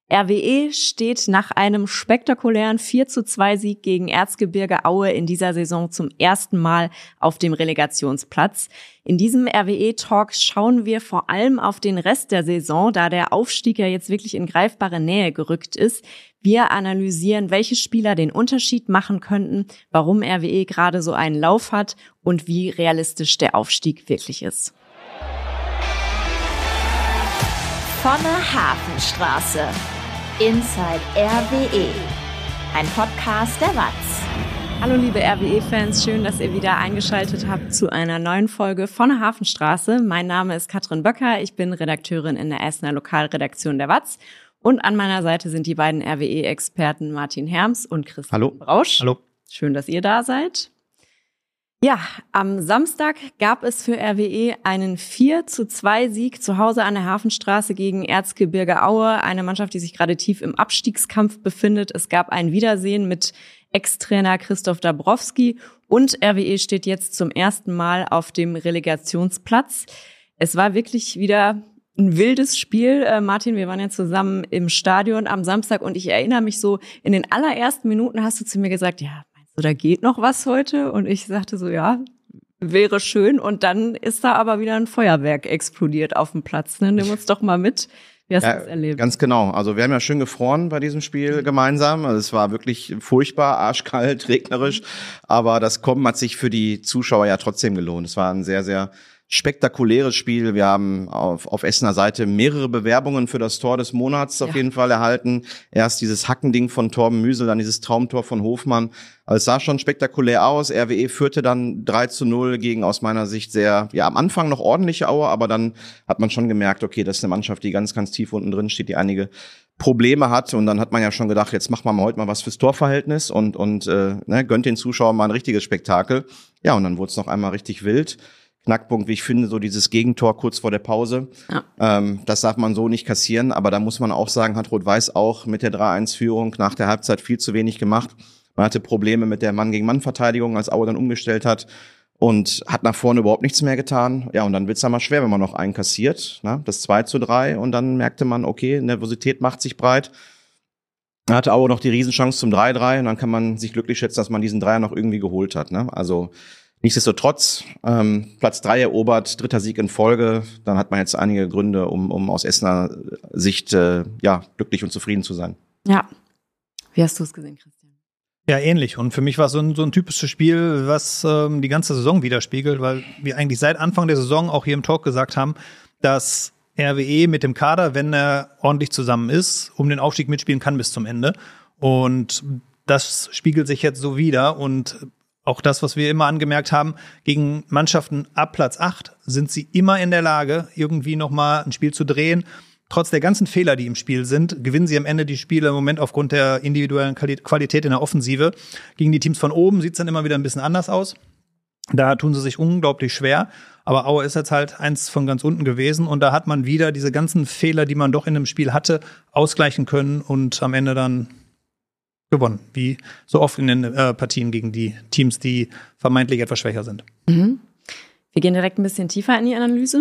RWE steht nach einem spektakulären 4:2-Sieg gegen Erzgebirge Aue in dieser Saison zum ersten Mal auf dem Relegationsplatz. In diesem RWE-Talk schauen wir vor allem auf den Rest der Saison, da der Aufstieg ja jetzt wirklich in greifbare Nähe gerückt ist. Wir analysieren, welche Spieler den Unterschied machen könnten, warum RWE gerade so einen Lauf hat und wie realistisch der Aufstieg wirklich ist. Vonne Hafenstraße. Inside RWE. Ein Podcast der WAZ. Hallo liebe RWE-Fans, schön, dass ihr wieder eingeschaltet habt zu einer neuen Folge von der Hafenstraße. Mein Name ist Katrin Böcker, ich bin Redakteurin in der Essener Lokalredaktion der WAZ. Und an meiner Seite sind die beiden RWE-Experten Martin Herms und Christian Brausch. Hallo. Schön, dass ihr da seid. Ja, am Samstag gab es für RWE einen 4:2-Sieg zu Hause an der Hafenstraße gegen Erzgebirge Aue, eine Mannschaft, die sich gerade tief im Abstiegskampf befindet. Es gab ein Wiedersehen mit Ex-Trainer Christoph Dabrowski und RWE steht jetzt zum ersten Mal auf dem Relegationsplatz. Es war wirklich wieder ein wildes Spiel. Martin, wir waren ja zusammen im Stadion am Samstag und ich erinnere mich so, in den allerersten Minuten hast du zu mir gesagt, ja, da geht noch was heute? Und ich sagte so, ja, wäre schön. Und dann ist da aber wieder ein Feuerwerk explodiert auf dem Platz. Ne? Nimm uns doch mal mit. Wie hast du das erlebt? Ganz genau. Also wir haben ja schön gefroren bei diesem Spiel gemeinsam. Also es war wirklich furchtbar, arschkalt, regnerisch. Aber das Kommen hat sich für die Zuschauer ja trotzdem gelohnt. Es war ein sehr, sehr spektakuläres Spiel. Wir haben auf Essener Seite mehrere Bewerbungen für das Tor des Monats auf jeden Fall erhalten. Erst dieses Hackending von Torben Müsel, dann dieses Traumtor von Hofmann. Also es sah schon spektakulär aus. RWE führte dann 3:0 gegen aus meiner Sicht sehr, ja am Anfang noch ordentliche Aue, aber dann hat man schon gemerkt, okay, das ist eine Mannschaft, die ganz, ganz tief unten drin steht, die einige Probleme hat. Und dann hat man ja schon gedacht, jetzt machen wir mal heute mal was fürs Torverhältnis und gönnt den Zuschauern mal ein richtiges Spektakel. Ja, und dann wurde es noch einmal richtig wild. Knackpunkt, wie ich finde, so dieses Gegentor kurz vor der Pause. Ja. Das darf man so nicht kassieren, aber da muss man auch sagen, hat Rot-Weiß auch mit der 3:1-Führung nach der Halbzeit viel zu wenig gemacht. Man hatte Probleme mit der Mann-gegen-Mann-Verteidigung, als Aue dann umgestellt hat und hat nach vorne überhaupt nichts mehr getan. Ja, und dann wird's dann mal schwer, wenn man noch einen kassiert, ne? Das 2:3 und dann merkte man, okay, Nervosität macht sich breit. Da hatte Aue noch die Riesenchance zum 3:3 und dann kann man sich glücklich schätzen, dass man diesen Dreier noch irgendwie geholt hat, ne? Also nichtsdestotrotz, Platz 3 erobert, 3. Sieg in Folge. Dann hat man jetzt einige Gründe, um aus Essener Sicht glücklich und zufrieden zu sein. Ja. Wie hast du es gesehen, Christian? Ja, ähnlich. Und für mich war es so ein typisches Spiel, was die ganze Saison widerspiegelt, weil wir eigentlich seit Anfang der Saison auch hier im Talk gesagt haben, dass RWE mit dem Kader, wenn er ordentlich zusammen ist, um den Aufstieg mitspielen kann bis zum Ende. Und das spiegelt sich jetzt so wider. Und auch das, was wir immer angemerkt haben, gegen Mannschaften ab Platz 8 sind sie immer in der Lage, irgendwie nochmal ein Spiel zu drehen. Trotz der ganzen Fehler, die im Spiel sind, gewinnen sie am Ende die Spiele im Moment aufgrund der individuellen Qualität in der Offensive. Gegen die Teams von oben sieht es dann immer wieder ein bisschen anders aus. Da tun sie sich unglaublich schwer. Aber Aue ist jetzt halt eins von ganz unten gewesen. Und da hat man wieder diese ganzen Fehler, die man doch in dem Spiel hatte, ausgleichen können und am Ende dann gewonnen, wie so oft in den Partien gegen die Teams, die vermeintlich etwas schwächer sind. Mhm. Wir gehen direkt ein bisschen tiefer in die Analyse.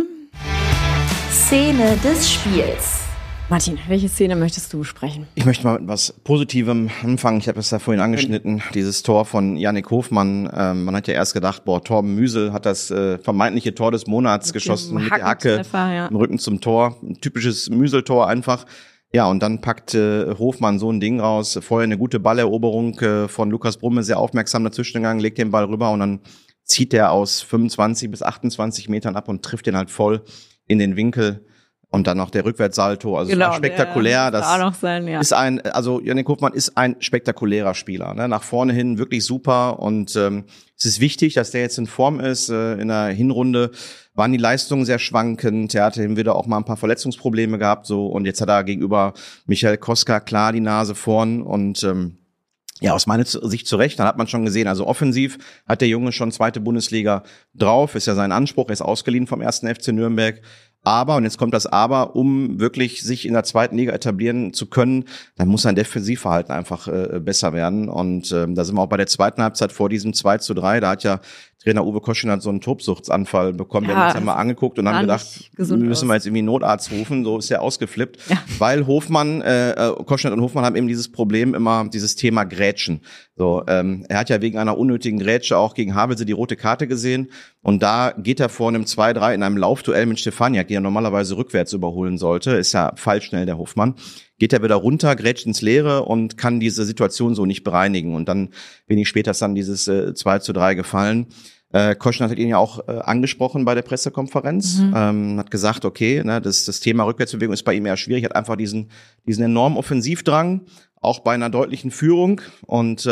Szene des Spiels. Martin, welche Szene möchtest du besprechen? Ich möchte mal mit was Positivem anfangen. Ich habe es da vorhin angeschnitten, dieses Tor von Yannick Hofmann. Man hat ja erst gedacht, Torben Müsel hat das vermeintliche Tor des Monats geschossen mit der Hacke im Rücken zum Tor. Ein typisches Müsel-Tor einfach. Ja, und dann packt Hofmann so ein Ding raus. Vorher eine gute Balleroberung von Lukas Brumme, sehr aufmerksam dazwischen gegangen, legt den Ball rüber und dann zieht er aus 25 bis 28 Metern ab und trifft den halt voll in den Winkel. Und dann noch der Rückwärtssalto, also genau, spektakulär. Das auch noch sein, ja. Yannick Hofmann ist ein spektakulärer Spieler, ne? Nach vorne hin wirklich super und es ist wichtig, dass der jetzt in Form ist. In der Hinrunde waren die Leistungen sehr schwankend. Er hatte wieder auch mal ein paar Verletzungsprobleme gehabt, so, und jetzt hat er gegenüber Michael Koska klar die Nase vorn und aus meiner Sicht zu Recht, dann hat man schon gesehen, also offensiv hat der Junge schon 2. Bundesliga drauf, ist ja sein Anspruch, er ist ausgeliehen vom 1. FC Nürnberg. Aber, und jetzt kommt das Aber, um wirklich sich in der zweiten Liga etablieren zu können, dann muss sein Defensivverhalten einfach besser werden. Und da sind wir auch bei der zweiten Halbzeit vor diesem 2:3. Da hat ja Trainer Uwe Koschinat so einen Tobsuchtsanfall bekommen. Wir haben uns ja mal angeguckt und haben gedacht, müssen wir jetzt irgendwie einen Notarzt rufen. So ist er ausgeflippt. Ja. Weil Koschinat und Hofmann haben eben dieses Problem immer, dieses Thema Grätschen. So, er hat ja wegen einer unnötigen Grätsche auch gegen Havelse die rote Karte gesehen. Und da geht er vor einem 2:3 in einem Laufduell mit Stefaniak, die er normalerweise rückwärts überholen sollte. Ist ja fallschnell, der Hofmann. Geht er wieder runter, grätscht ins Leere und kann diese Situation so nicht bereinigen. Und dann, wenig später, ist dann dieses 2:3 gefallen. Koschinat hat ihn ja auch angesprochen bei der Pressekonferenz, hat gesagt, okay, ne, das Thema Rückwärtsbewegung ist bei ihm eher schwierig, hat einfach diesen enormen Offensivdrang, auch bei einer deutlichen Führung. Und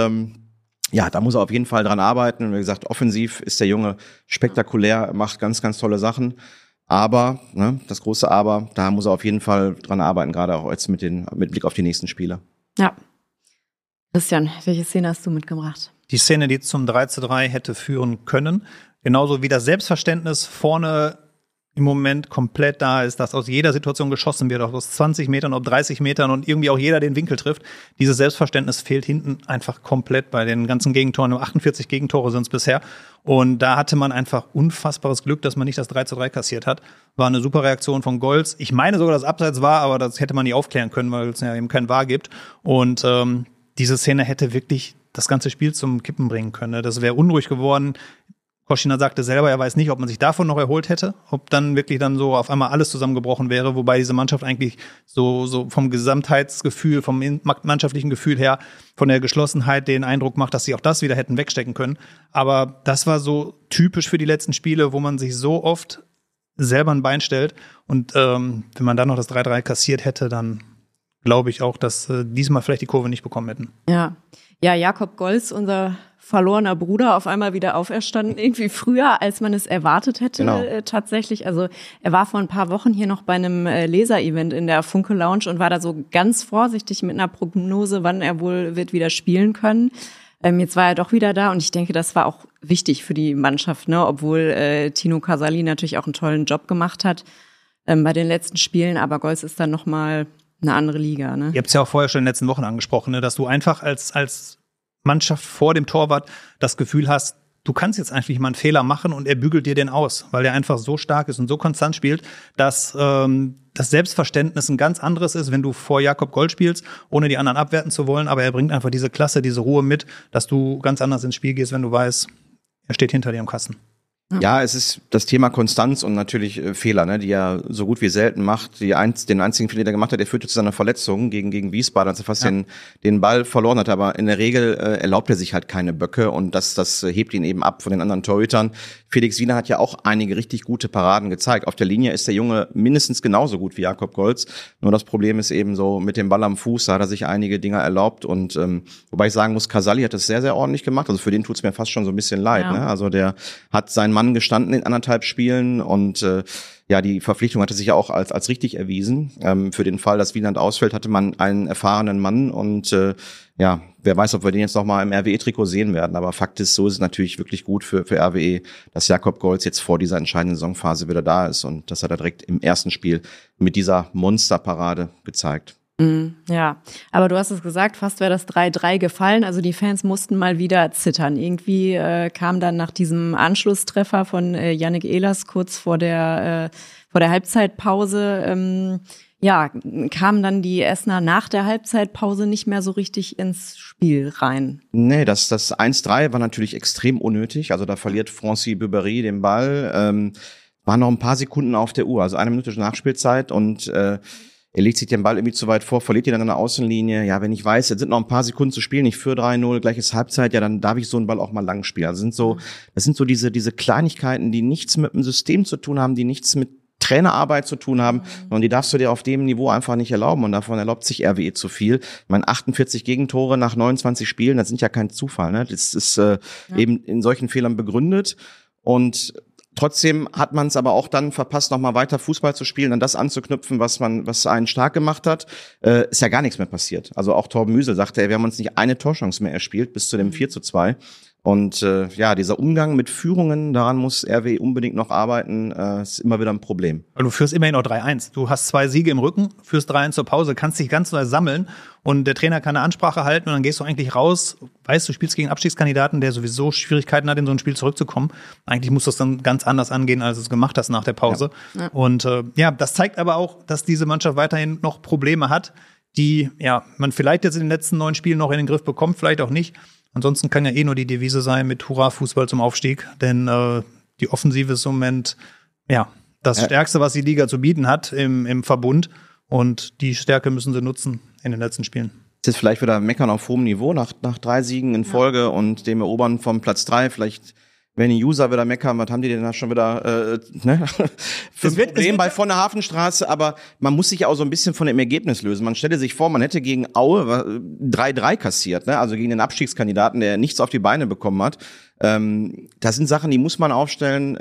ja, da muss er auf jeden Fall dran arbeiten. Und wie gesagt, offensiv ist der Junge spektakulär, macht ganz, ganz tolle Sachen. Aber, ne, das große Aber, da muss er auf jeden Fall dran arbeiten, gerade auch jetzt mit Blick auf die nächsten Spiele. Ja. Christian, welche Szene hast du mitgebracht? Die Szene, die zum 3:3 hätte führen können. Genauso wie das Selbstverständnis vorne im Moment komplett da ist, dass aus jeder Situation geschossen wird, auch aus 20 Metern, ob 30 Metern und irgendwie auch jeder den Winkel trifft. Dieses Selbstverständnis fehlt hinten einfach komplett bei den ganzen Gegentoren. Nur 48 Gegentore sind es bisher. Und da hatte man einfach unfassbares Glück, dass man nicht das 3:3 kassiert hat. War eine super Reaktion von Golz. Ich meine sogar, dass Abseits war, aber das hätte man nie aufklären können, weil es ja eben kein VAR gibt. Und diese Szene hätte wirklich das ganze Spiel zum Kippen bringen können. Das wäre unruhig geworden. Koschinat sagte selber, er weiß nicht, ob man sich davon noch erholt hätte, ob dann wirklich dann so auf einmal alles zusammengebrochen wäre, wobei diese Mannschaft eigentlich so vom Gesamtheitsgefühl, vom mannschaftlichen Gefühl her, von der Geschlossenheit den Eindruck macht, dass sie auch das wieder hätten wegstecken können. Aber das war so typisch für die letzten Spiele, wo man sich so oft selber ein Bein stellt. Und wenn man dann noch das 3:3 kassiert hätte, dann glaube ich auch, dass diesmal vielleicht die Kurve nicht bekommen hätten. Ja, Jakob Golz, unser verlorener Bruder, auf einmal wieder auferstanden, irgendwie früher, als man es erwartet hätte, tatsächlich. Also er war vor ein paar Wochen hier noch bei einem Leser-Event in der Funke Lounge und war da so ganz vorsichtig mit einer Prognose, wann er wohl wird wieder spielen können. Jetzt war er doch wieder da und ich denke, das war auch wichtig für die Mannschaft, ne? Obwohl Tino Casali natürlich auch einen tollen Job gemacht hat bei den letzten Spielen, aber Golz ist dann nochmal eine andere Liga, ne? Ihr habt es ja auch vorher schon in den letzten Wochen angesprochen, ne? Dass du einfach als Mannschaft vor dem Torwart das Gefühl hast, du kannst jetzt einfach mal einen Fehler machen und er bügelt dir den aus, weil er einfach so stark ist und so konstant spielt, dass das Selbstverständnis ein ganz anderes ist, wenn du vor Jakob Golz spielst, ohne die anderen abwerten zu wollen, aber er bringt einfach diese Klasse, diese Ruhe mit, dass du ganz anders ins Spiel gehst, wenn du weißt, er steht hinter dir im Kasten. Ja, es ist das Thema Konstanz und natürlich Fehler, ne, die er so gut wie selten macht. Den einzigen Fehler, den er gemacht hat, der führte zu seiner Verletzung gegen Wiesbaden, als er fast den Ball verloren hat. Aber in der Regel erlaubt er sich halt keine Böcke und das hebt ihn eben ab von den anderen Torhütern. Felix Wiener hat ja auch einige richtig gute Paraden gezeigt. Auf der Linie ist der Junge mindestens genauso gut wie Jakob Golz. Nur das Problem ist eben so, mit dem Ball am Fuß, da hat er sich einige Dinger erlaubt. Und wobei ich sagen muss, Casali hat das sehr, sehr ordentlich gemacht. Also für den tut's mir fast schon so ein bisschen leid. Ne? Also der hat seinen Mann gestanden in 1,5 Spielen und die Verpflichtung hatte sich ja auch als richtig erwiesen. Für den Fall, dass Wieland ausfällt, hatte man einen erfahrenen Mann und wer weiß, ob wir den jetzt noch mal im RWE-Trikot sehen werden. Aber Fakt ist, so ist es natürlich wirklich gut für RWE, dass Jakob Golz jetzt vor dieser entscheidenden Saisonphase wieder da ist und das hat er direkt im ersten Spiel mit dieser Monsterparade gezeigt. Ja, aber du hast es gesagt, fast wäre das 3:3 gefallen. Also die Fans mussten mal wieder zittern. Irgendwie kam dann nach diesem Anschlusstreffer von Yannick Ehlers kurz vor der Halbzeitpause, kamen dann die Essener nach der Halbzeitpause nicht mehr so richtig ins Spiel rein. Nee, das 1:3 war natürlich extrem unnötig. Also da verliert Francis Beubery den Ball. Waren noch ein paar Sekunden auf der Uhr, also 1 Minute Nachspielzeit und er legt sich den Ball irgendwie zu weit vor, verliert ihn dann an der Außenlinie. Ja, wenn ich weiß, jetzt sind noch ein paar Sekunden zu spielen, ich führe 3:0, gleiches Halbzeit, ja, dann darf ich so einen Ball auch mal lang spielen. Also das sind so diese Kleinigkeiten, die nichts mit dem System zu tun haben, die nichts mit Trainerarbeit zu tun haben, und die darfst du dir auf dem Niveau einfach nicht erlauben, und davon erlaubt sich RWE zu viel. Ich meine, 48 Gegentore nach 29 Spielen, das sind ja kein Zufall, ne? Das ist eben in solchen Fehlern begründet, und trotzdem hat man es aber auch dann verpasst, nochmal weiter Fußball zu spielen, an das anzuknüpfen, was einen stark gemacht hat. Ist ja gar nichts mehr passiert. Also auch Torben Müsel sagte, wir haben uns nicht eine Torchance mehr erspielt bis zu dem 4:2. Und dieser Umgang mit Führungen, daran muss RWE unbedingt noch arbeiten, ist immer wieder ein Problem. Du führst immerhin noch 3-1. Du hast 2 Siege im Rücken, führst 3-1 zur Pause, kannst dich ganz neu sammeln und der Trainer kann eine Ansprache halten und dann gehst du eigentlich raus, weißt, du spielst gegen einen Abstiegskandidaten, der sowieso Schwierigkeiten hat, in so ein Spiel zurückzukommen. Eigentlich musst du es dann ganz anders angehen, als du es gemacht hast nach der Pause. Ja. Und das zeigt aber auch, dass diese Mannschaft weiterhin noch Probleme hat, die man vielleicht jetzt in den letzten 9 Spielen noch in den Griff bekommt, vielleicht auch nicht. Ansonsten kann ja nur die Devise sein mit Hurra-Fußball zum Aufstieg, denn die Offensive ist im Moment das Stärkste, was die Liga zu bieten hat im Verbund und die Stärke müssen sie nutzen in den letzten Spielen. Ist jetzt vielleicht wieder Meckern auf hohem Niveau nach 3 Siegen in Folge und dem Erobern vom Platz 3, vielleicht wenn die User wieder meckern, was haben die denn da schon wieder für ein Problem bei von der Hafenstraße, aber man muss sich ja auch so ein bisschen von dem Ergebnis lösen. Man stelle sich vor, man hätte gegen Aue 3-3 kassiert, ne? Also gegen den Abstiegskandidaten, der nichts auf die Beine bekommen hat. Das sind Sachen, die muss man abstellen,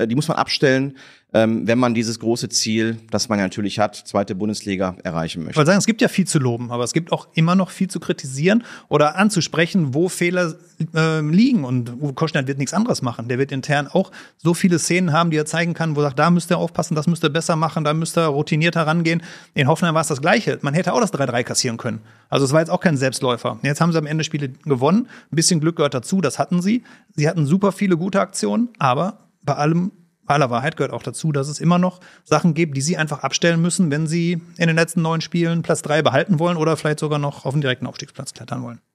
wenn man dieses große Ziel, das man ja natürlich hat, 2. Bundesliga erreichen möchte. Ich wollte sagen, es gibt ja viel zu loben, aber es gibt auch immer noch viel zu kritisieren oder anzusprechen, wo Fehler liegen. Und Uwe Koschner wird nichts anderes machen. Der wird intern auch so viele Szenen haben, die er zeigen kann, wo er sagt, da müsst ihr aufpassen, das müsst ihr besser machen, da müsst ihr routinierter rangehen. In Hoffenheim war es das Gleiche. Man hätte auch das 3-3 kassieren können. Also es war jetzt auch kein Selbstläufer. Jetzt haben sie am Ende Spiele gewonnen. Ein bisschen Glück gehört dazu, das hatten sie. Sie hatten super viele gute Aktionen, aber bei aller Wahrheit gehört auch dazu, dass es immer noch Sachen gibt, die sie einfach abstellen müssen, wenn sie in den letzten 9 Spielen Platz 3 behalten wollen oder vielleicht sogar noch auf den direkten Aufstiegsplatz klettern wollen.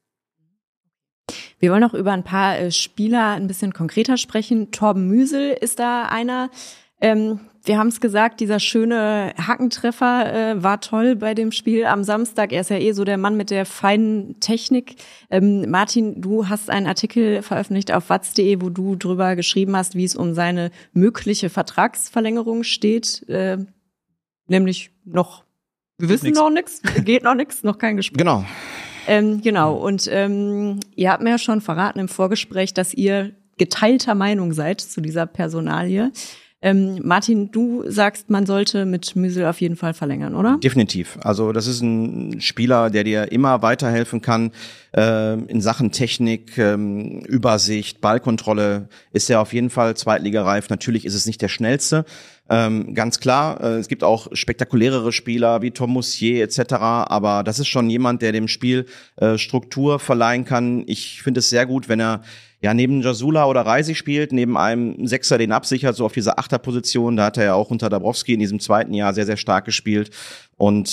Wir wollen noch über ein paar Spieler ein bisschen konkreter sprechen. Torben Müsel ist da einer. Wir haben es gesagt, dieser schöne Hackentreffer war toll bei dem Spiel am Samstag. Er ist ja so der Mann mit der feinen Technik. Martin, du hast einen Artikel veröffentlicht auf watz.de, wo du drüber geschrieben hast, wie es um seine mögliche Vertragsverlängerung steht. Nämlich noch, wir wissen noch nichts, geht noch nichts, noch kein Gespräch. Genau. Genau. Und ihr habt mir ja schon verraten im Vorgespräch, dass ihr geteilter Meinung seid zu dieser Personalie. Martin, du sagst, man sollte mit Müsel auf jeden Fall verlängern, oder? Definitiv. Also das ist ein Spieler, der dir immer weiterhelfen kann in Sachen Technik, Übersicht, Ballkontrolle. Ist er auf jeden Fall zweitligareif. Natürlich ist es nicht der schnellste, ganz klar. Es gibt auch spektakulärere Spieler wie Tom Mussier etc., aber das ist schon jemand, der dem Spiel Struktur verleihen kann. Ich finde es sehr gut, wenn er neben Jasula oder Reisi spielt, neben einem Sechser den absichert, so auf dieser Achterposition. Da hat er ja auch unter Dabrowski in diesem 2. Jahr sehr, sehr stark gespielt. Und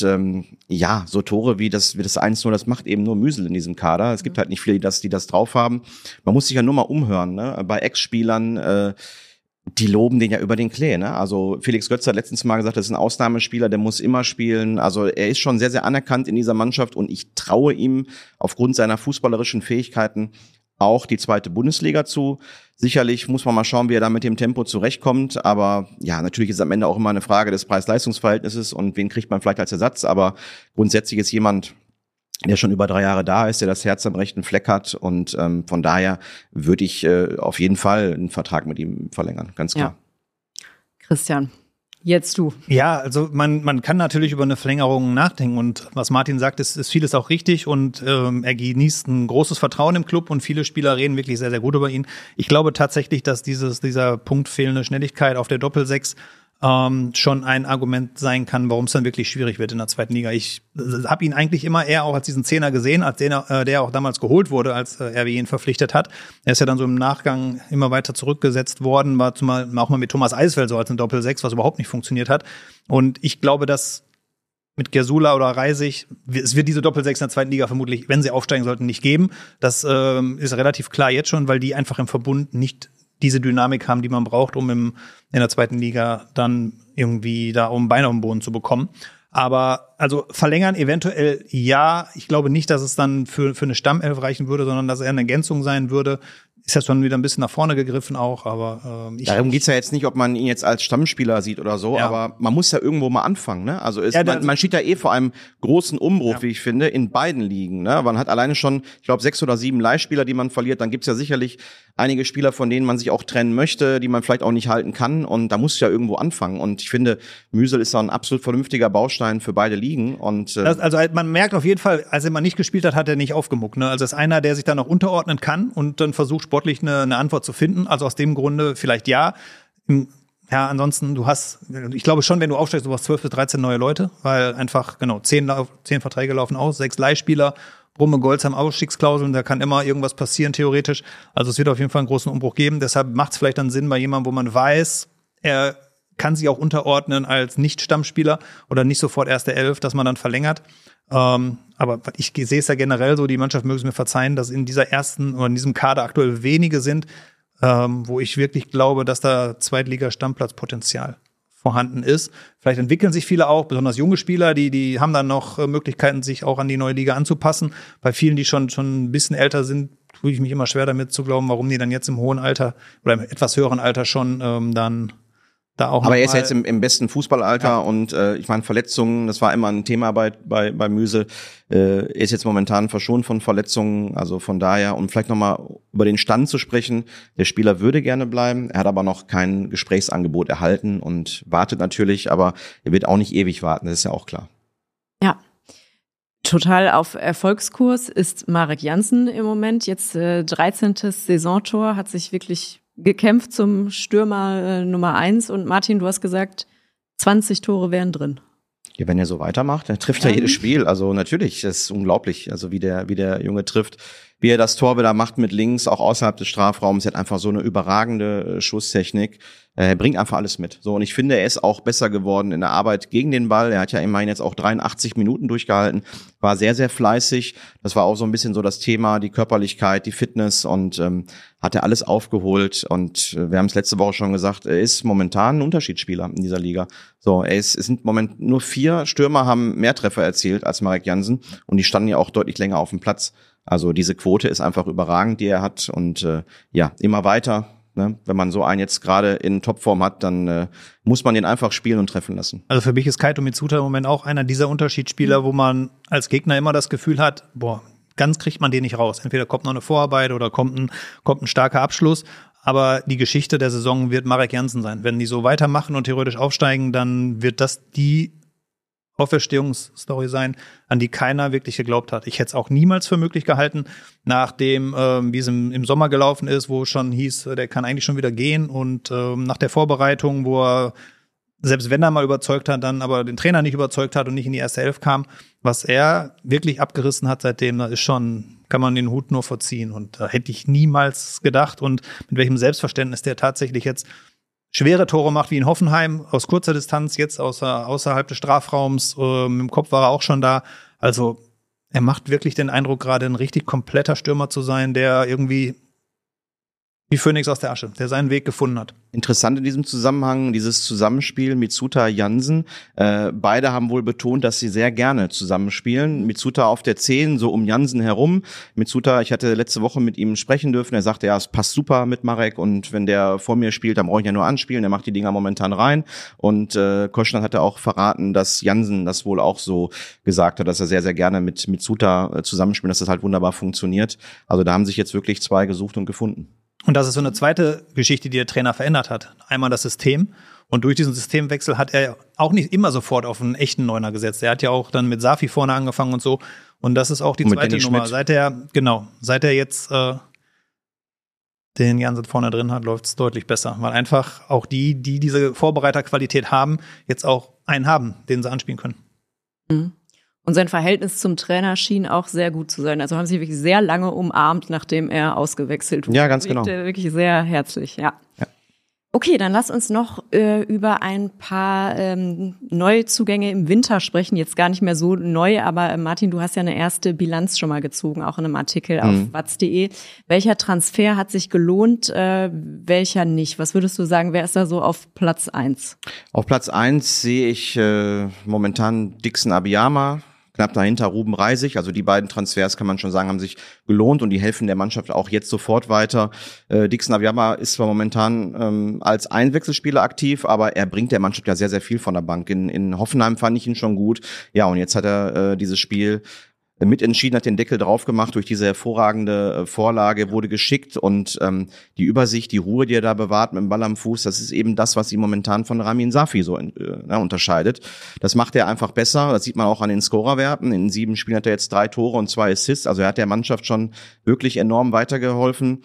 so Tore wie das 1-0, das macht eben nur Müsel in diesem Kader. Es gibt halt nicht viele, die das drauf haben. Man muss sich ja nur mal umhören, ne? Bei Ex-Spielern, die loben den ja über den Klee, ne? Also Felix Götz hat letztens mal gesagt, das ist ein Ausnahmespieler, der muss immer spielen. Also er ist schon sehr, sehr anerkannt in dieser Mannschaft und ich traue ihm aufgrund seiner fußballerischen Fähigkeiten auch die 2. Bundesliga zu. Sicherlich muss man mal schauen, wie er da mit dem Tempo zurechtkommt. Aber natürlich ist es am Ende auch immer eine Frage des Preis-Leistungs-Verhältnisses und wen kriegt man vielleicht als Ersatz. Aber grundsätzlich ist jemand, der schon über 3 Jahre da ist, der das Herz am rechten Fleck hat. Und von daher würde ich auf jeden Fall einen Vertrag mit ihm verlängern, ganz klar. Ja. Christian. Jetzt du. Ja, also man kann natürlich über eine Verlängerung nachdenken und was Martin sagt, ist vieles auch richtig und er genießt ein großes Vertrauen im Club und viele Spieler reden wirklich sehr, sehr gut über ihn. Ich glaube tatsächlich, dass dieser Punkt fehlende Schnelligkeit auf der Doppel-6 schon ein Argument sein kann, warum es dann wirklich schwierig wird in der 2. Liga. Ich habe ihn eigentlich immer eher auch als diesen Zehner gesehen, als der auch damals geholt wurde, als RWE ihn verpflichtet hat. Er ist ja dann so im Nachgang immer weiter zurückgesetzt worden, war auch mal mit Thomas Eisfeld so als ein Doppel-6, was überhaupt nicht funktioniert hat. Und ich glaube, dass mit Gersula oder Reisig, es wird diese Doppel-6 in der 2. Liga vermutlich, wenn sie aufsteigen sollten, nicht geben. Das ist relativ klar jetzt schon, weil die einfach im Verbund nicht diese Dynamik haben, die man braucht, um in der 2. Liga dann irgendwie da um Beine auf den Boden zu bekommen. Aber also verlängern eventuell ja. Ich glaube nicht, dass es dann für eine Stammelf reichen würde, sondern dass er eine Ergänzung sein würde. Ist ja schon wieder ein bisschen nach vorne gegriffen auch, aber darum geht's ja jetzt nicht, ob man ihn jetzt als Stammspieler sieht oder so, aber man muss ja irgendwo mal anfangen, ne? Also man steht ja vor einem großen Umbruch, wie ich finde, in beiden Ligen, ne? Man hat alleine schon, ich glaube, 6 oder 7 Leihspieler, die man verliert, dann gibt's ja sicherlich einige Spieler, von denen man sich auch trennen möchte, die man vielleicht auch nicht halten kann und da muss ja irgendwo anfangen und ich finde, Müsel ist da ein absolut vernünftiger Baustein für beide Ligen und also man merkt auf jeden Fall, als er mal nicht gespielt hat, hat er nicht aufgemuckt, ne? Also ist einer, der sich da noch unterordnen kann und dann versucht sportlich eine Antwort zu finden. Also aus dem Grunde vielleicht ja. Ja, ansonsten, ich glaube schon, wenn du aufsteigst, du hast 12 bis 13 neue Leute, weil einfach, 10 Verträge laufen aus, 6 Leihspieler, Brumme, Golz haben Ausstiegsklauseln, da kann immer irgendwas passieren, theoretisch. Also es wird auf jeden Fall einen großen Umbruch geben. Deshalb macht es vielleicht dann Sinn bei jemandem, wo man weiß, er kann sich auch unterordnen als Nicht-Stammspieler oder nicht sofort erste Elf, dass man dann verlängert. Aber ich sehe es ja generell so, die Mannschaft möge es mir verzeihen, dass in dieser in diesem Kader aktuell wenige sind, wo ich wirklich glaube, dass da Zweitliga-Stammplatzpotenzial vorhanden ist. Vielleicht entwickeln sich viele auch, besonders junge Spieler, die haben dann noch Möglichkeiten, sich auch an die neue Liga anzupassen. Bei vielen, die schon ein bisschen älter sind, tue ich mich immer schwer damit zu glauben, warum die dann jetzt im hohen Alter oder im etwas höheren Alter schon dann da auch. Aber er ist ja jetzt im besten Fußballalter, ja. Und ich meine, Verletzungen, das war immer ein Thema bei Müsel. Er ist jetzt momentan verschont von Verletzungen, also von daher, um vielleicht nochmal über den Stand zu sprechen, der Spieler würde gerne bleiben, er hat aber noch kein Gesprächsangebot erhalten und wartet natürlich, aber er wird auch nicht ewig warten, das ist ja auch klar. Ja. Total auf Erfolgskurs ist Marek Jansen im Moment, jetzt 13. Saisontor, hat sich wirklich gekämpft zum Stürmer Nummer 1. Und Martin, du hast gesagt, 20 Tore wären drin. Ja, wenn er so weitermacht, dann trifft er jedes Spiel. Also natürlich, das ist unglaublich, also wie der Junge trifft. Wie er das Tor wieder macht mit links, auch außerhalb des Strafraums. Er hat einfach so eine überragende Schusstechnik. Er bringt einfach alles mit. So, und ich finde, er ist auch besser geworden in der Arbeit gegen den Ball. Er hat ja immerhin jetzt auch 83 Minuten durchgehalten. War sehr, sehr fleißig. Das war auch so ein bisschen so das Thema, die Körperlichkeit, die Fitness, und hat er alles aufgeholt. Und wir haben es letzte Woche schon gesagt, er ist momentan ein Unterschiedsspieler in dieser Liga. So, es sind im Moment nur 4 Stürmer haben mehr Treffer erzielt als Marek Jansen. Und die standen ja auch deutlich länger auf dem Platz. Also diese Quote ist einfach überragend, die er hat, und immer weiter. Ne? Wenn man so einen jetzt gerade in Topform hat, dann muss man den einfach spielen und treffen lassen. Also für mich ist Kaito Mitsuta im Moment auch einer dieser Unterschiedsspieler, wo man als Gegner immer das Gefühl hat, ganz kriegt man den nicht raus. Entweder kommt noch eine Vorarbeit oder kommt ein starker Abschluss. Aber die Geschichte der Saison wird Marek Jansen sein. Wenn die so weitermachen und theoretisch aufsteigen, dann wird das die Auferstehungsstory sein, an die keiner wirklich geglaubt hat. Ich hätte es auch niemals für möglich gehalten, nachdem, wie es im Sommer gelaufen ist, wo schon hieß, der kann eigentlich schon wieder gehen, und nach der Vorbereitung, wo er, selbst wenn er mal überzeugt hat, dann aber den Trainer nicht überzeugt hat und nicht in die erste Elf kam, was er wirklich abgerissen hat seitdem, da ist schon, kann man den Hut nur vorziehen, und da hätte ich niemals gedacht, und mit welchem Selbstverständnis der tatsächlich jetzt schwere Tore macht, wie in Hoffenheim, aus kurzer Distanz, jetzt außerhalb des Strafraums, im Kopf war er auch schon da. Also er macht wirklich den Eindruck, gerade ein richtig kompletter Stürmer zu sein, der irgendwie wie Phönix aus der Asche, der seinen Weg gefunden hat. Interessant in diesem Zusammenhang, dieses Zusammenspiel Mitsuta-Jansen. Beide haben wohl betont, dass sie sehr gerne zusammenspielen. Mitsuta auf der 10, so um Jansen herum. Mitsuta, ich hatte letzte Woche mit ihm sprechen dürfen. Er sagte, ja, es passt super mit Marek, und wenn der vor mir spielt, dann brauche ich ja nur anspielen. Der macht die Dinger momentan rein. Und Koschner hatte auch verraten, dass Jansen das wohl auch so gesagt hat, dass er sehr, sehr gerne mit Mitsuta zusammenspielt, dass das halt wunderbar funktioniert. Also da haben sich jetzt wirklich 2 gesucht und gefunden. Und das ist so eine zweite Geschichte, die der Trainer verändert hat. Einmal das System. Und durch diesen Systemwechsel hat er auch nicht immer sofort auf einen echten Neuner gesetzt. Er hat ja auch dann mit Safi vorne angefangen und so. Und das ist auch die zweite Nummer. Seit er jetzt den Jansen vorne drin hat, läuft es deutlich besser. Weil einfach auch die diese Vorbereiterqualität haben, jetzt auch einen haben, den sie anspielen können. Mhm. Und sein Verhältnis zum Trainer schien auch sehr gut zu sein. Also haben sie wirklich sehr lange umarmt, nachdem er ausgewechselt wurde. Ja, ganz genau. Wirklich sehr herzlich, ja. Okay, dann lass uns noch über ein paar Neuzugänge im Winter sprechen. Jetzt gar nicht mehr so neu, aber Martin, du hast ja eine erste Bilanz schon mal gezogen, auch in einem Artikel auf watz.de. Welcher Transfer hat sich gelohnt, welcher nicht? Was würdest du sagen, wer ist da so auf Platz 1? Auf Platz 1 sehe ich momentan Dixon Abiyama. Knapp dahinter Ruben Reisig, also die beiden Transfers, kann man schon sagen, haben sich gelohnt, und die helfen der Mannschaft auch jetzt sofort weiter. Dixon Abiyama ist zwar momentan als Einwechselspieler aktiv, aber er bringt der Mannschaft ja sehr, sehr viel von der Bank. In Hoffenheim fand ich ihn schon gut. Ja, und jetzt hat er dieses Spiel mitentschieden, hat den Deckel drauf gemacht durch diese hervorragende Vorlage, wurde geschickt und die Übersicht, die Ruhe, die er da bewahrt mit dem Ball am Fuß, das ist eben das, was ihn momentan von Ramin Safi so unterscheidet. Das macht er einfach besser, das sieht man auch an den Scorerwerten. In 7 Spielen hat er jetzt 3 Tore und 2 Assists, also er hat der Mannschaft schon wirklich enorm weitergeholfen.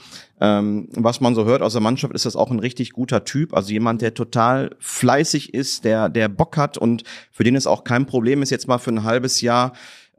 Was man so hört aus der Mannschaft, ist das auch ein richtig guter Typ, also jemand, der total fleißig ist, der Bock hat und für den es auch kein Problem ist, jetzt mal für ein halbes Jahr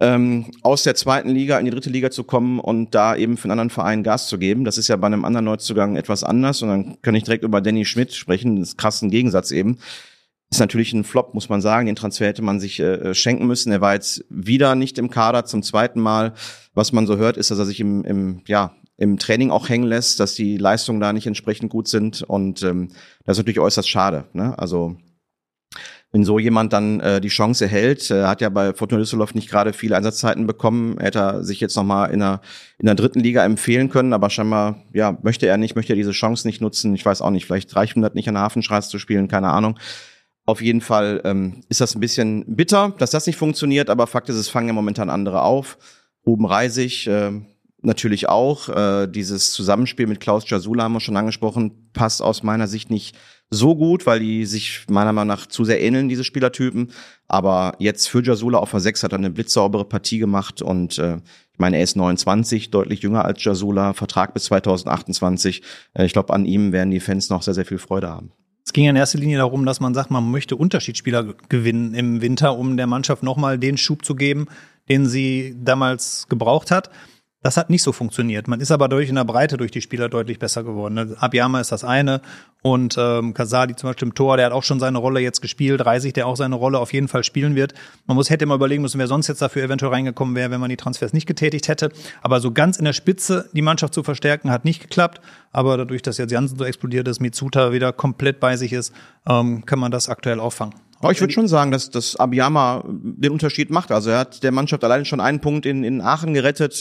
aus der 2. Liga in die 3. Liga zu kommen und da eben für einen anderen Verein Gas zu geben. Das ist ja bei einem anderen Neuzugang etwas anders und dann kann ich direkt über Danny Schmidt sprechen, das ist krassen Gegensatz eben. Ist natürlich ein Flop, muss man sagen, den Transfer hätte man sich schenken müssen. Er war jetzt wieder nicht im Kader zum 2. Mal. Was man so hört, ist, dass er sich im Training auch hängen lässt, dass die Leistungen da nicht entsprechend gut sind und das ist natürlich äußerst schade, ne? Also wenn so jemand dann die Chance erhält, hat ja bei Fortuna Düsseldorf nicht gerade viele Einsatzzeiten bekommen, hätte er sich jetzt nochmal in der 3. Liga empfehlen können, aber scheinbar möchte er diese Chance nicht nutzen. Ich weiß auch nicht, vielleicht reicht ihm das nicht an der Hafenstraße zu spielen, keine Ahnung. Auf jeden Fall ist das ein bisschen bitter, dass das nicht funktioniert, aber Fakt ist, es fangen ja momentan andere auf. Ruben Reisig natürlich auch. Dieses Zusammenspiel mit Klaus Jasula haben wir schon angesprochen, passt aus meiner Sicht nicht so gut, weil die sich meiner Meinung nach zu sehr ähneln, diese Spielertypen. Aber jetzt für Jasula auf der 6 hat er eine blitzsaubere Partie gemacht und ich meine, er ist 29, deutlich jünger als Jasula, Vertrag bis 2028. Ich glaube, an ihm werden die Fans noch sehr, sehr viel Freude haben. Es ging in erster Linie darum, dass man sagt, man möchte Unterschiedsspieler gewinnen im Winter, um der Mannschaft nochmal den Schub zu geben, den sie damals gebraucht hat. Das hat nicht so funktioniert. Man ist aber in der Breite durch die Spieler deutlich besser geworden. Abiyama ist das eine und Casali zum Beispiel im Tor, der hat auch schon seine Rolle jetzt gespielt. Reisig, der auch seine Rolle auf jeden Fall spielen wird. Hätte mal überlegen müssen, wer sonst jetzt dafür eventuell reingekommen wäre, wenn man die Transfers nicht getätigt hätte. Aber so ganz in der Spitze die Mannschaft zu verstärken, hat nicht geklappt. Aber dadurch, dass jetzt Jansen so explodiert ist, Mitsuta wieder komplett bei sich ist, kann man das aktuell auffangen. Aber ich würde schon sagen, dass Abiyama den Unterschied macht. Also er hat der Mannschaft allein schon einen Punkt in Aachen gerettet.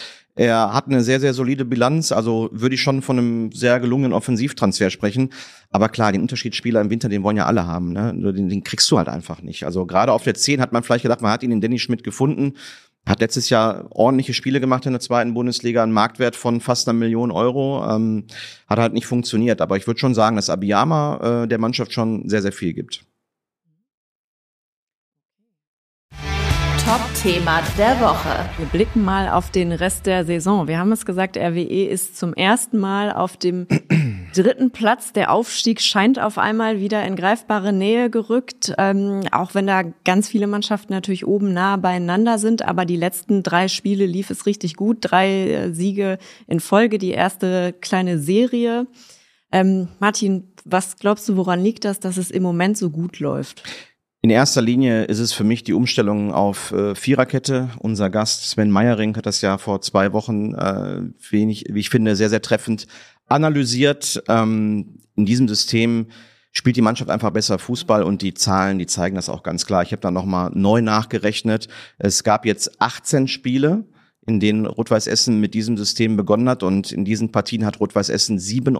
Er hat eine sehr, sehr solide Bilanz. Also würde ich schon von einem sehr gelungenen Offensivtransfer sprechen. Aber klar, den Unterschiedsspieler im Winter, den wollen ja alle haben, ne? Den kriegst du halt einfach nicht. Also gerade auf der 10 hat man vielleicht gedacht, man hat ihn in Danny Schmidt gefunden. Hat letztes Jahr ordentliche Spiele gemacht in der 2. Bundesliga, einen Marktwert von fast 1 Million Euro. Hat halt nicht funktioniert. Aber ich würde schon sagen, dass Abiyama der Mannschaft schon sehr, sehr viel gibt. Top-Thema der Woche. Wir blicken mal auf den Rest der Saison. Wir haben es gesagt, RWE ist zum ersten Mal auf dem 3. Platz. Der Aufstieg scheint auf einmal wieder in greifbare Nähe gerückt, auch wenn da ganz viele Mannschaften natürlich oben nah beieinander sind. Aber die letzten 3 Spiele lief es richtig gut. 3 Siege in Folge, die erste kleine Serie. Martin, was glaubst du, woran liegt das, dass es im Moment so gut läuft? In erster Linie ist es für mich die Umstellung auf Viererkette. Unser Gast Sven Meyering hat das ja vor 2 Wochen, wie ich finde, sehr, sehr treffend analysiert. In diesem System spielt die Mannschaft einfach besser Fußball und die Zahlen, die zeigen das auch ganz klar. Ich habe da nochmal neu nachgerechnet. Es gab jetzt 18 Spiele, in denen Rot-Weiß Essen mit diesem System begonnen hat und in diesen Partien hat Rot-Weiß Essen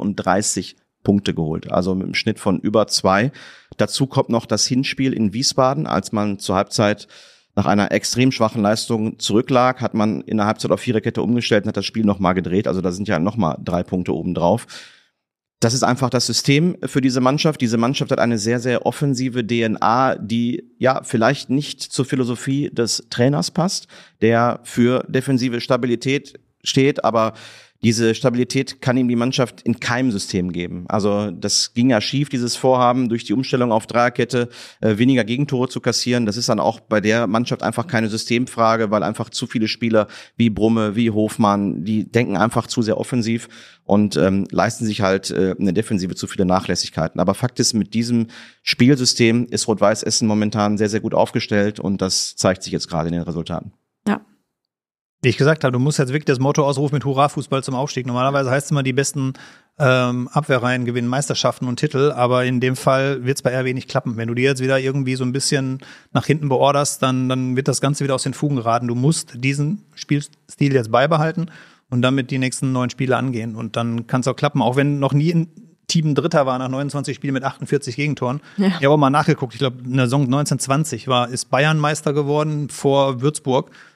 37 Punkte geholt, also mit einem Schnitt von über 2. Dazu kommt noch das Hinspiel in Wiesbaden, als man zur Halbzeit nach einer extrem schwachen Leistung zurücklag, hat man in der Halbzeit auf Viererkette umgestellt und hat das Spiel nochmal gedreht, also da sind ja nochmal 3 Punkte obendrauf. Das ist einfach das System für diese Mannschaft. Diese Mannschaft hat eine sehr, sehr offensive DNA, die ja vielleicht nicht zur Philosophie des Trainers passt, der für defensive Stabilität steht, aber diese Stabilität kann ihm die Mannschaft in keinem System geben. Also das ging ja schief, dieses Vorhaben, durch die Umstellung auf Dreierkette weniger Gegentore zu kassieren. Das ist dann auch bei der Mannschaft einfach keine Systemfrage, weil einfach zu viele Spieler wie Brumme, wie Hofmann, die denken einfach zu sehr offensiv und leisten sich halt in der Defensive zu viele Nachlässigkeiten. Aber Fakt ist, mit diesem Spielsystem ist Rot-Weiß Essen momentan sehr, sehr gut aufgestellt und das zeigt sich jetzt gerade in den Resultaten. Ja. Wie ich gesagt habe, du musst jetzt wirklich das Motto ausrufen mit Hurra-Fußball zum Aufstieg. Normalerweise heißt es immer, die besten Abwehrreihen gewinnen Meisterschaften und Titel, aber in dem Fall wird es bei RW nicht klappen. Wenn du die jetzt wieder irgendwie so ein bisschen nach hinten beorderst, dann wird das Ganze wieder aus den Fugen geraten. Du musst diesen Spielstil jetzt beibehalten und damit die nächsten 9 Spiele angehen. Und dann kann es auch klappen, auch wenn noch nie ein Team Dritter war nach 29 Spielen mit 48 Gegentoren. Ja. Ich habe auch mal nachgeguckt, ich glaube, in der Saison 1920 ist Bayern Meister geworden vor Würzburg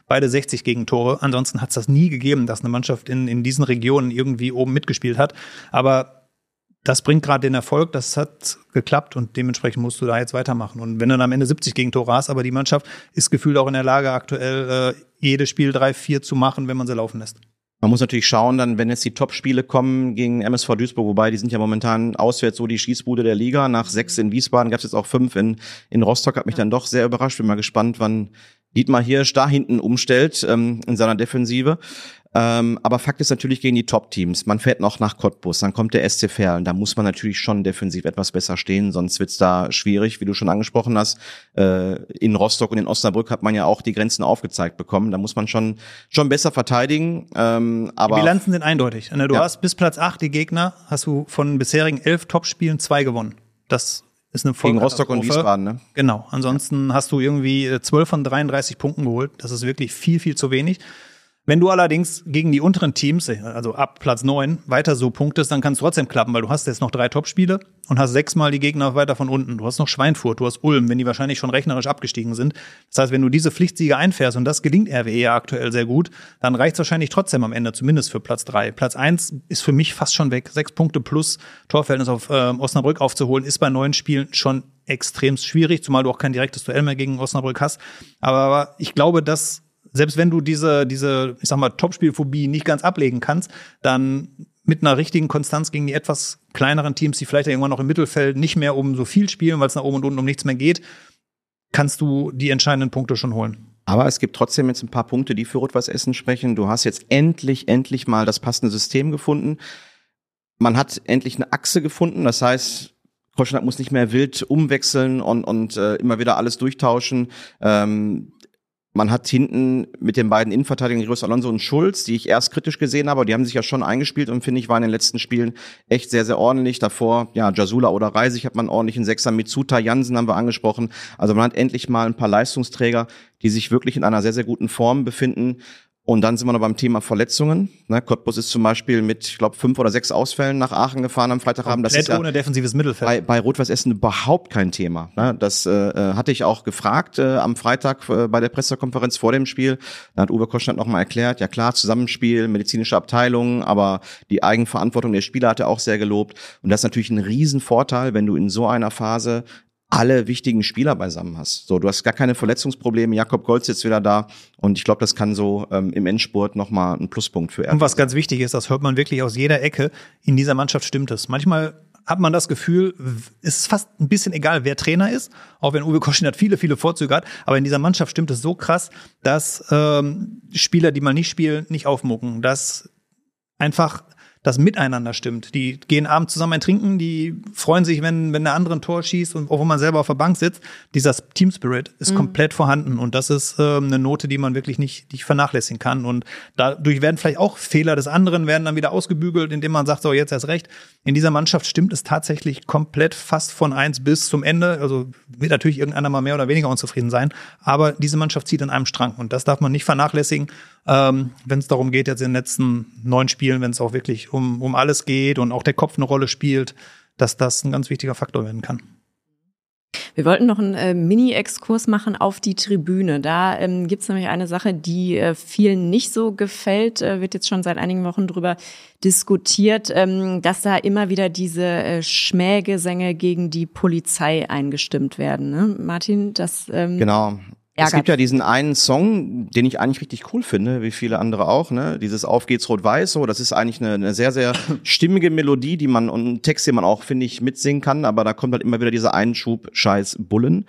beide 60 Gegentore. Ansonsten hat es das nie gegeben, dass eine Mannschaft in diesen Regionen irgendwie oben mitgespielt hat. Aber das bringt gerade den Erfolg, das hat geklappt und dementsprechend musst du da jetzt weitermachen. Und wenn du dann am Ende 70 Gegentore hast, aber die Mannschaft ist gefühlt auch in der Lage, aktuell jedes Spiel 3-4 zu machen, wenn man sie laufen lässt. Man muss natürlich schauen, dann, wenn jetzt die Top-Spiele kommen gegen MSV Duisburg, wobei die sind ja momentan auswärts so die Schießbude der Liga. Nach 6 in Wiesbaden gab es jetzt auch 5 in Rostock. Hat mich dann doch sehr überrascht. Bin mal gespannt, wann Dietmar Hirsch da hinten umstellt in seiner Defensive. Aber Fakt ist natürlich gegen die Top-Teams. Man fährt noch nach Cottbus, dann kommt der SC Verl. Da muss man natürlich schon defensiv etwas besser stehen, sonst wird's da schwierig, wie du schon angesprochen hast. In Rostock und in Osnabrück hat man ja auch die Grenzen aufgezeigt bekommen. Da muss man schon besser verteidigen. Aber die Bilanzen sind eindeutig. Du hast bis Platz 8 die Gegner, hast du von bisherigen 11 Top-Spielen 2 gewonnen. Das ist eine gegen Rostock und Wiesbaden, ne? Genau. Ansonsten hast du irgendwie 12 von 33 Punkten geholt. Das ist wirklich viel, viel zu wenig. Wenn du allerdings gegen die unteren Teams, also ab Platz 9, weiter so punktest, dann kann es trotzdem klappen, weil du hast jetzt noch 3 Topspiele und hast 6-mal die Gegner weiter von unten. Du hast noch Schweinfurt, du hast Ulm, wenn die wahrscheinlich schon rechnerisch abgestiegen sind. Das heißt, wenn du diese Pflichtsiege einfährst, und das gelingt RWE ja aktuell sehr gut, dann reicht es wahrscheinlich trotzdem am Ende, zumindest für Platz 3. Platz 1 ist für mich fast schon weg. 6 Punkte plus Torverhältnis auf Osnabrück aufzuholen, ist bei 9 Spielen schon extrem schwierig, zumal du auch kein direktes Duell mehr gegen Osnabrück hast. Aber ich glaube, dass selbst wenn du diese, ich sag mal, Topspielphobie nicht ganz ablegen kannst, dann mit einer richtigen Konstanz gegen die etwas kleineren Teams, die vielleicht irgendwann noch im Mittelfeld nicht mehr um so viel spielen, weil es nach oben und unten um nichts mehr geht, kannst du die entscheidenden Punkte schon holen. Aber es gibt trotzdem jetzt ein paar Punkte, die für Rot-Weiß Essen sprechen. Du hast jetzt endlich mal das passende System gefunden. Man hat endlich eine Achse gefunden, das heißt, Koschnak muss nicht mehr wild umwechseln und immer wieder alles durchtauschen. Man hat hinten mit den beiden Innenverteidigern Rios Alonso und Schulz, die ich erst kritisch gesehen habe, aber die haben sich ja schon eingespielt und finde ich, waren in den letzten Spielen echt sehr, sehr ordentlich. Davor, ja, Jasula oder Reisig hat man ordentlich in Sechser, Mitsuta, Jansen haben wir angesprochen. Also man hat endlich mal ein paar Leistungsträger, die sich wirklich in einer sehr, sehr guten Form befinden. Und dann sind wir noch beim Thema Verletzungen. Cottbus ist zum Beispiel mit, ich glaube, 5 oder 6 Ausfällen nach Aachen gefahren am Freitagabend. Das ist ja ohne defensives Mittelfeld. Bei Rot-Weiß Essen überhaupt kein Thema. Das hatte ich auch gefragt am Freitag bei der Pressekonferenz vor dem Spiel. Da hat Uwe Koschnak nochmal erklärt, ja klar, Zusammenspiel, medizinische Abteilung, aber die Eigenverantwortung der Spieler hat er auch sehr gelobt. Und das ist natürlich ein Riesenvorteil, wenn du in so einer Phase alle wichtigen Spieler beisammen hast. So, du hast gar keine Verletzungsprobleme. Jakob Golz ist jetzt wieder da und ich glaube, das kann so im Endspurt nochmal ein Pluspunkt für RWE. Und was ganz wichtig ist, das hört man wirklich aus jeder Ecke, in dieser Mannschaft stimmt es. Manchmal hat man das Gefühl, es ist fast ein bisschen egal, wer Trainer ist, auch wenn Uwe Koschnak viele Vorzüge hat, aber in dieser Mannschaft stimmt es so krass, dass Spieler, die mal nicht spielen, nicht aufmucken, dass einfach das Miteinander stimmt. Die gehen abends zusammen ein Trinken, die freuen sich, wenn der andere ein Tor schießt und auch wenn man selber auf der Bank sitzt. Dieser Team Spirit ist komplett vorhanden und das ist eine Note, die man wirklich nicht vernachlässigen kann. Und dadurch werden vielleicht auch Fehler des anderen werden dann wieder ausgebügelt, indem man sagt, so jetzt erst recht. In dieser Mannschaft stimmt es tatsächlich komplett fast von 1 bis zum Ende. Also wird natürlich irgendeiner mal mehr oder weniger unzufrieden sein, aber diese Mannschaft zieht an einem Strang und das darf man nicht vernachlässigen, wenn es darum geht, jetzt in den letzten 9 Spielen, wenn es auch wirklich um alles geht und auch der Kopf eine Rolle spielt, dass das ein ganz wichtiger Faktor werden kann. Wir wollten noch einen Mini-Exkurs machen auf die Tribüne. Da gibt's nämlich eine Sache, die vielen nicht so gefällt, wird jetzt schon seit einigen Wochen drüber diskutiert, dass da immer wieder diese Schmähgesänge gegen die Polizei eingestimmt werden. Ne? Martin, das genau. Es gibt ja diesen einen Song, den ich eigentlich richtig cool finde, wie viele andere auch, ne? Dieses Auf geht's Rot-Weiß, so, das ist eigentlich eine sehr, sehr stimmige Melodie, die man, und ein Text, den man auch, finde ich, mitsingen kann, aber da kommt halt immer wieder dieser Einschub, scheiß Bullen.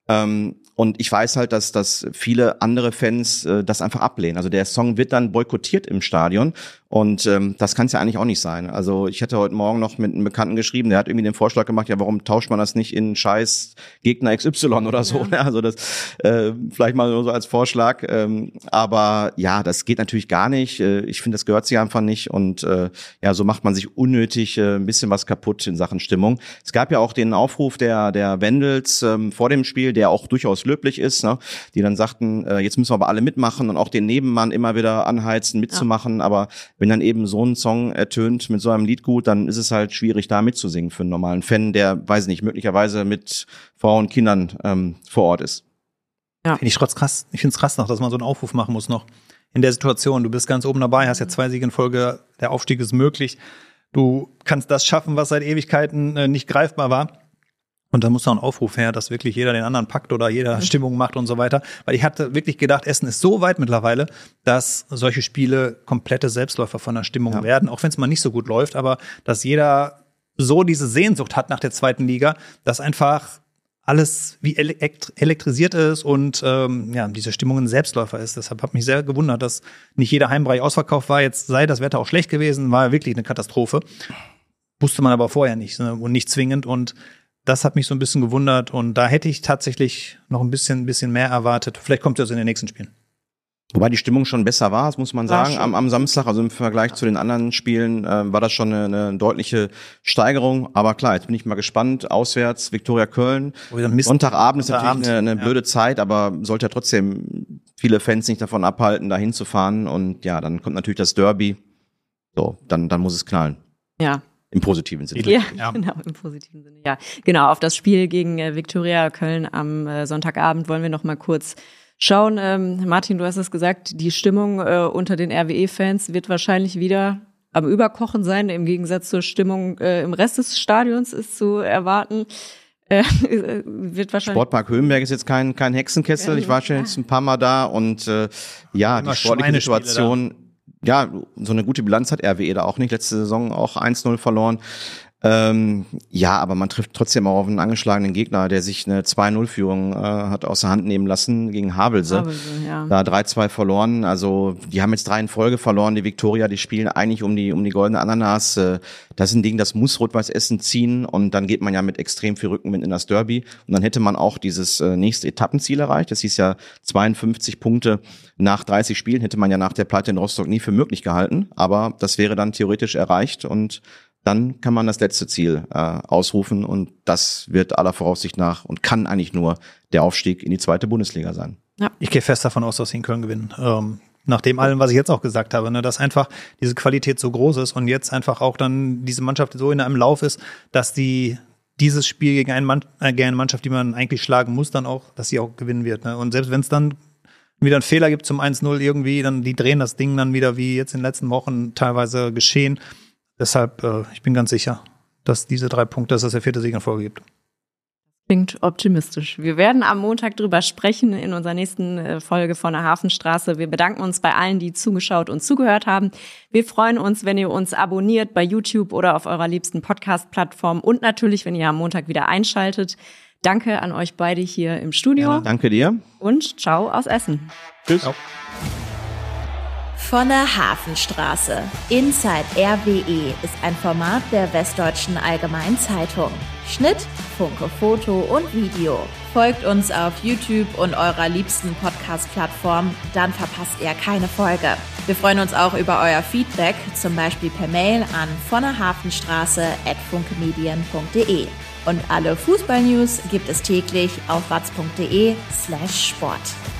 Und ich weiß halt, dass viele andere Fans das einfach ablehnen. Also der Song wird dann boykottiert im Stadion und das kann es ja eigentlich auch nicht sein. Also ich hatte heute Morgen noch mit einem Bekannten geschrieben, der hat irgendwie den Vorschlag gemacht, ja, warum tauscht man das nicht in scheiß Gegner XY oder so. Ja. Also das vielleicht mal nur so als Vorschlag. Aber ja, das geht natürlich gar nicht. Ich finde, das gehört sich einfach nicht und ja, so macht man sich unnötig ein bisschen was kaputt in Sachen Stimmung. Es gab ja auch den Aufruf der Wendels vor dem Spiel, der auch durchaus löblich ist, ne? Die dann sagten, jetzt müssen wir aber alle mitmachen und auch den Nebenmann immer wieder anheizen, mitzumachen. Ja. Aber wenn dann eben so ein Song ertönt mit so einem Liedgut, dann ist es halt schwierig, da mitzusingen für einen normalen Fan, der, weiß nicht, möglicherweise mit Frau und Kindern vor Ort ist. Ja. Finde ich krass. Ich finde es krass noch, dass man so einen Aufruf machen muss noch. In der Situation, du bist ganz oben dabei, hast ja 2 Siege in Folge, der Aufstieg ist möglich. Du kannst das schaffen, was seit Ewigkeiten nicht greifbar war. Und dann muss noch ein Aufruf her, dass wirklich jeder den anderen packt oder jeder Stimmung macht und so weiter. Weil ich hatte wirklich gedacht, Essen ist so weit mittlerweile, dass solche Spiele komplette Selbstläufer von der Stimmung werden, auch wenn es mal nicht so gut läuft, aber dass jeder so diese Sehnsucht hat nach der 2. Liga, dass einfach alles wie elektrisiert ist und diese Stimmung ein Selbstläufer ist. Deshalb hat mich sehr gewundert, dass nicht jeder Heimbereich ausverkauft war. Jetzt sei das Wetter auch schlecht gewesen, war wirklich eine Katastrophe. Wusste man aber vorher nicht, ne? Und nicht zwingend. Und das hat mich so ein bisschen gewundert. Und da hätte ich tatsächlich noch ein bisschen mehr erwartet. Vielleicht kommt es in den nächsten Spielen. Wobei die Stimmung schon besser war, das muss man sagen, am Samstag. Also im Vergleich zu den anderen Spielen war das schon eine deutliche Steigerung. Aber klar, jetzt bin ich mal gespannt. Auswärts, Viktoria Köln. Sonntagabend ist natürlich eine blöde Zeit, aber sollte ja trotzdem viele Fans nicht davon abhalten, da hinzufahren. Und ja, dann kommt natürlich das Derby. So, dann muss es knallen. Ja. Im positiven Sinne. Ja, genau, im positiven Sinne. Ja, genau. Auf das Spiel gegen Viktoria Köln am Sonntagabend wollen wir noch mal kurz schauen. Martin, du hast es gesagt, die Stimmung unter den RWE-Fans wird wahrscheinlich wieder am Überkochen sein. Im Gegensatz zur Stimmung im Rest des Stadions ist zu erwarten. Wird wahrscheinlich Sportpark Höhenberg ist jetzt kein Hexenkessel. Ich war schon jetzt ein paar Mal da und die sportliche Situation. Ja, so eine gute Bilanz hat RWE da auch nicht. Letzte Saison auch 1-0 verloren. Aber man trifft trotzdem auch auf einen angeschlagenen Gegner, der sich eine 2-0-Führung hat aus der Hand nehmen lassen gegen Havelse. Ja. Da 3-2 verloren. Also die haben jetzt 3 in Folge verloren. Die Viktoria, die spielen eigentlich um die goldene Ananas. Das ist ein Ding, das muss Rot-Weiß Essen ziehen. Und dann geht man ja mit extrem viel Rückenwind in das Derby. Und dann hätte man auch dieses nächste Etappenziel erreicht. Das hieß ja 52 Punkte nach 30 Spielen. Hätte man ja nach der Pleite in Rostock nie für möglich gehalten. Aber das wäre dann theoretisch erreicht und dann kann man das letzte Ziel ausrufen und das wird aller Voraussicht nach und kann eigentlich nur der Aufstieg in die 2. Bundesliga sein. Ja. Ich gehe fest davon aus, dass sie in Köln gewinnen. Nach dem allem, was ich jetzt auch gesagt habe, ne, dass einfach diese Qualität so groß ist und jetzt einfach auch dann diese Mannschaft so in einem Lauf ist, dass dieses Spiel gegen eine Mannschaft, die man eigentlich schlagen muss, dann auch, dass sie auch gewinnen wird. Ne? Und selbst wenn es dann wieder einen Fehler gibt zum 1-0 irgendwie, dann die drehen das Ding dann wieder, wie jetzt in den letzten Wochen teilweise geschehen. Deshalb, ich bin ganz sicher, dass diese 3 Punkte, dass es der 4. Sieg in Folge gibt. Klingt optimistisch. Wir werden am Montag drüber sprechen in unserer nächsten Folge von der Hafenstraße. Wir bedanken uns bei allen, die zugeschaut und zugehört haben. Wir freuen uns, wenn ihr uns abonniert bei YouTube oder auf eurer liebsten Podcast-Plattform und natürlich, wenn ihr am Montag wieder einschaltet. Danke an euch beide hier im Studio. Ja, danke dir. Und ciao aus Essen. Tschüss. Ciao. Von der Hafenstraße. Inside RWE ist ein Format der Westdeutschen Allgemeinen Zeitung. Schnitt, Funke, Foto und Video. Folgt uns auf YouTube und eurer liebsten Podcast-Plattform, dann verpasst ihr keine Folge. Wir freuen uns auch über euer Feedback, zum Beispiel per Mail an vonderhafenstraße@funkemedien.de. Und alle Fußball-News gibt es täglich auf watz.de/sport.